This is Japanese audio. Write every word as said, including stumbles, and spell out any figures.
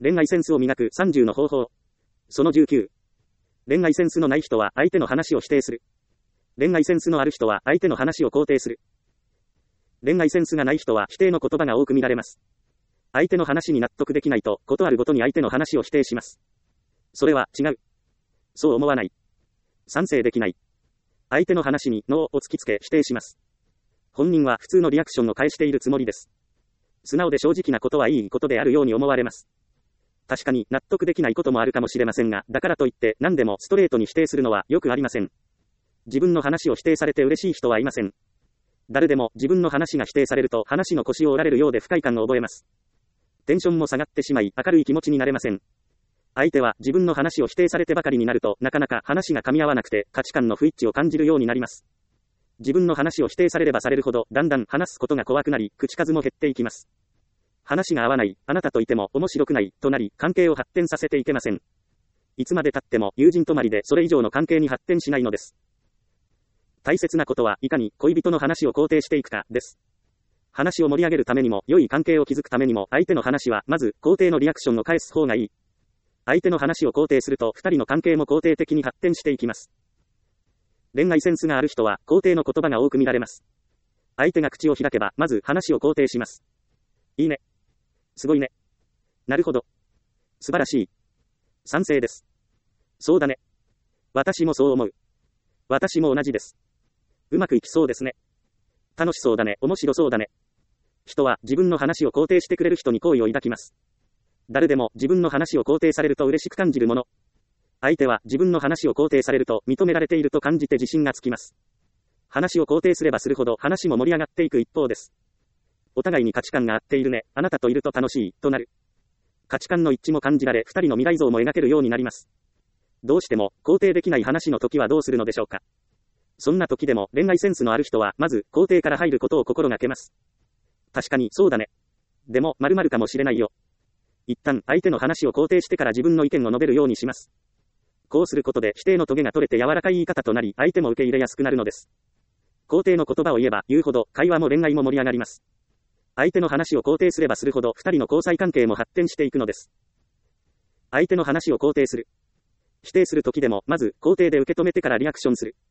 恋愛センスを磨くさんじゅうの方法。そのじゅうきゅう。恋愛センスのない人は相手の話を否定する。恋愛センスのある人は相手の話を肯定する。恋愛センスがない人は否定の言葉が多く見られます。相手の話に納得できないと、ことあるごとに相手の話を否定します。それは違う。そう思わない。賛成できない。相手の話にノーを突きつけ否定します。本人は普通のリアクションを返しているつもりです。素直で正直なことはいいことであるように思われます。確かに納得できないこともあるかもしれませんが、だからといって何でもストレートに否定するのはよくありません。自分の話を否定されて嬉しい人はいません。誰でも自分の話が否定されると話の腰を折られるようで不快感を覚えます。テンションも下がってしまい明るい気持ちになれません。相手は自分の話を否定されてばかりになるとなかなか話が噛み合わなくて価値観の不一致を感じるようになります。自分の話を否定されればされるほどだんだん話すことが怖くなり口数も減っていきます。話が合わない、あなたといても面白くないとなり関係を発展させていけません。いつまで経っても友人止まりでそれ以上の関係に発展しないのです。大切なことはいかに恋人の話を肯定していくかです。話を盛り上げるためにも良い関係を築くためにも相手の話はまず肯定のリアクションを返す方がいい。相手の話を肯定するとふたりの関係も肯定的に発展していきます。恋愛センスがある人は肯定の言葉が多く見られます。相手が口を開けばまず話を肯定します。いいね。すごいね。なるほど。素晴らしい。賛成です。そうだね。私もそう思う。私も同じです。うまくいきそうですね。楽しそうだね。面白そうだね。人は自分の話を肯定してくれる人に好意を抱きます。誰でも自分の話を肯定されると嬉しく感じるもの。相手は自分の話を肯定されると認められていると感じて自信がつきます。話を肯定すればするほど話も盛り上がっていく一方です。お互いに価値観が合っているね、あなたといると楽しい、となる。価値観の一致も感じられ、二人の未来像も描けるようになります。どうしても肯定できない話の時はどうするのでしょうか。そんな時でも恋愛センスのある人はまず肯定から入ることを心がけます。確かにそうだね。でも〇〇かもしれないよ。一旦相手の話を肯定してから自分の意見を述べるようにします。こうすることで否定のトゲが取れて柔らかい言い方となり相手も受け入れやすくなるのです。肯定の言葉を言えば言うほど会話も恋愛も盛り上がります。相手の話を肯定すればするほど二人の交際関係も発展していくのです。相手の話を肯定する。否定する時でもまず肯定で受け止めてからリアクションする。